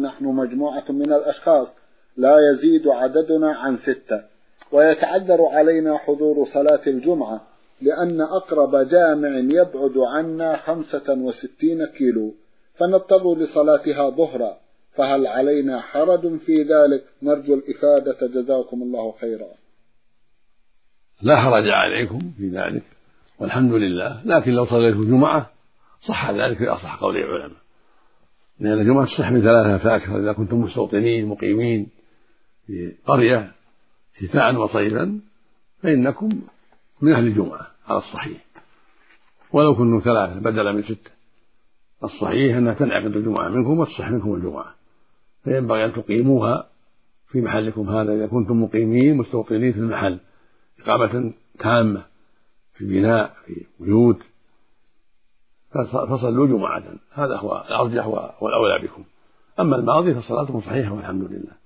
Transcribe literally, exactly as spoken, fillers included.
نحن مجموعة من الأشخاص لا يزيد عددنا عن ستة، ويتعذر علينا حضور صلاة الجمعة لأن أقرب جامع يبعد عنا خمسة وستين كيلو، فنضطر لصلاتها ظهرا، فهل علينا حرج في ذلك؟ نرجو الإفادة جزاكم الله خيرا. لا حرج عليكم في ذلك والحمد لله، لكن لو صليتم الجمعة صح ذلك في أصح قول العلماء، لأن الجمعة تصح من ثلاثة فأكثر إذا كنتم مستوطنين مقيمين في قرية شتاء وصيفا فإنكم من أهل الجمعة على الصحيح، ولو كنتم ثلاثة بدلا من ستة. الصحيح أنها تنعقد الجمعة منكم وتصح منكم الجمعة، فينبغي أن تقيموها في محلكم هذا إذا كنتم مقيمين مستوطنين في المحل إقامة تامة في بناء في بيوت، فصلوا جمعة، هذا هو الأرجح والأولى بكم. أما الماضي فصلاتكم صحيحة والحمد لله.